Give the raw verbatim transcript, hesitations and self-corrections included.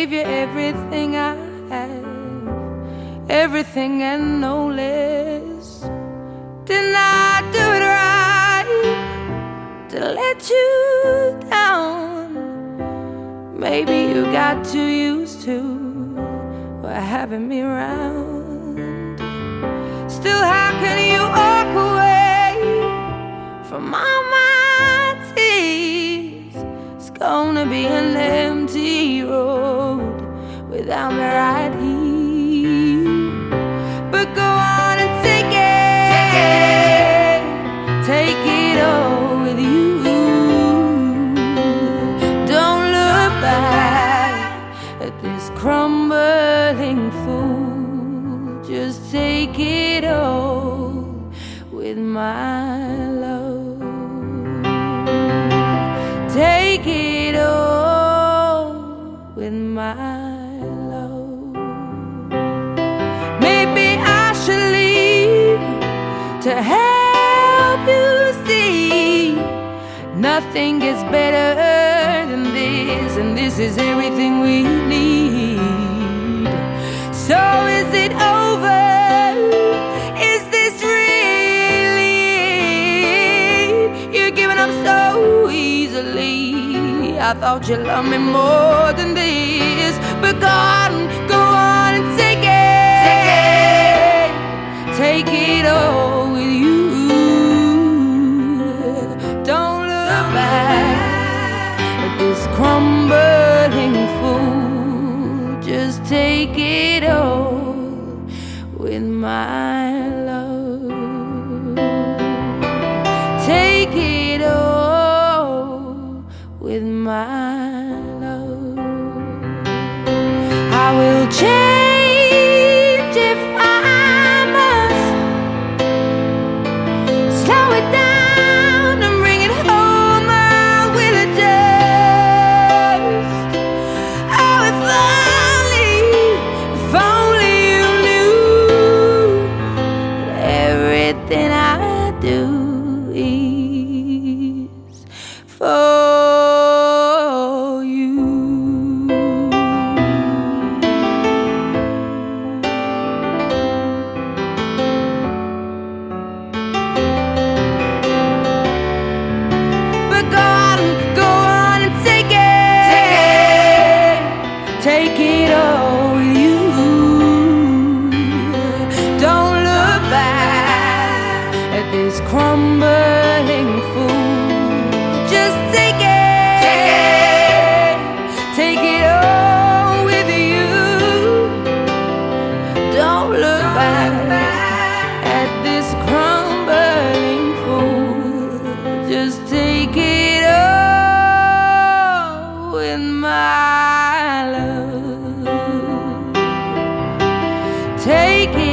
gave you everything I have, everything and no less. Didn't I do it right to let you down? Maybe you got too used to having me around. Still, how can you walk away from all my tears? It's gonna be an empty road without me right here. But go on and take it, take it all with you. Don't look back at this crumbling fool. Just take it all with my love. Take it all with my love. Maybe I should leave to help you see nothing gets better than this, and this is everything we need. So is it over? Is this really it? You're giving up so easily. I thought you loved me more than this. But go on, go on and take it, take it all with you. Don't look back at this crumbling fool. Just take it all with my love. Take it all with my love. I will change if I must. Slow it down and bring it home. I will adjust. Oh, if only, if only you knew that everything I do is for you. But go on, go on and take it, take it all with you. Don't look back at this crumbling fool. Just take it, take it all with you. Don't look back at this crumbling fool. Just take it all with my love. Take it